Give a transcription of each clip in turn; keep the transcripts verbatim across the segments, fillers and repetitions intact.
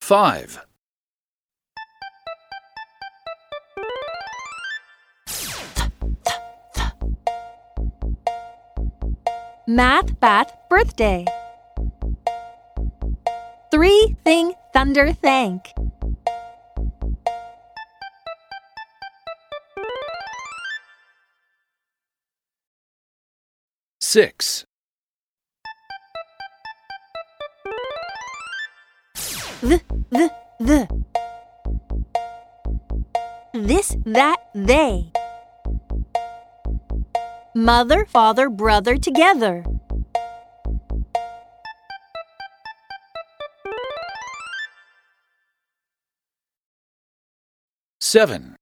Five. Math Bath birthday. Three thing thunder thank. Six. Th, th, th. This, that, they. Mother, father, brother together. Seven.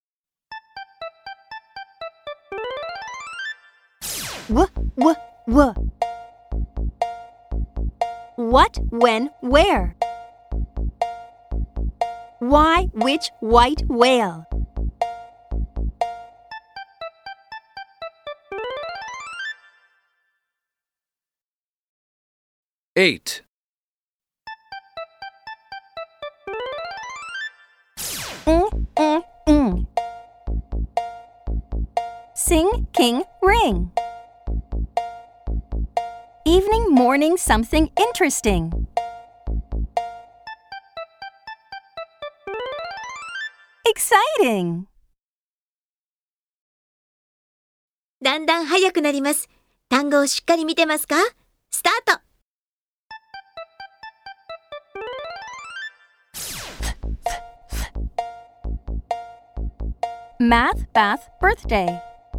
W, w, w. What, when, where? Why, which, white whale? Eight. Mm, mm, mm. Sing, king, ring. Evening, morning, something interesting. Exciting! だんだん速くなります。単語をしっかり見てますか？スタート！ Math Bath birthday.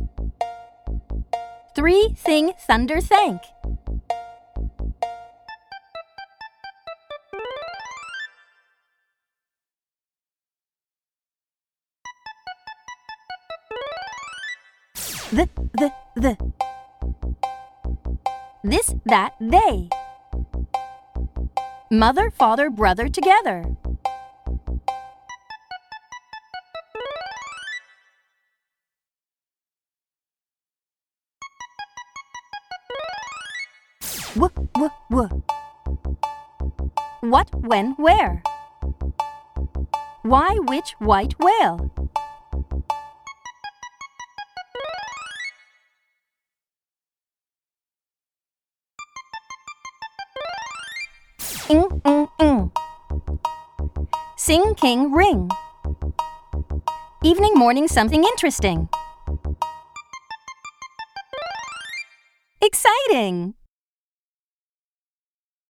Three thing thunder thank. The, the, the. This, that, they. Mother, father, brother together. W, w, w. What, when, where? Why, which, white whale? Ing, ing, ing. Sing, king, ring. Evening, morning, something interesting. Exciting!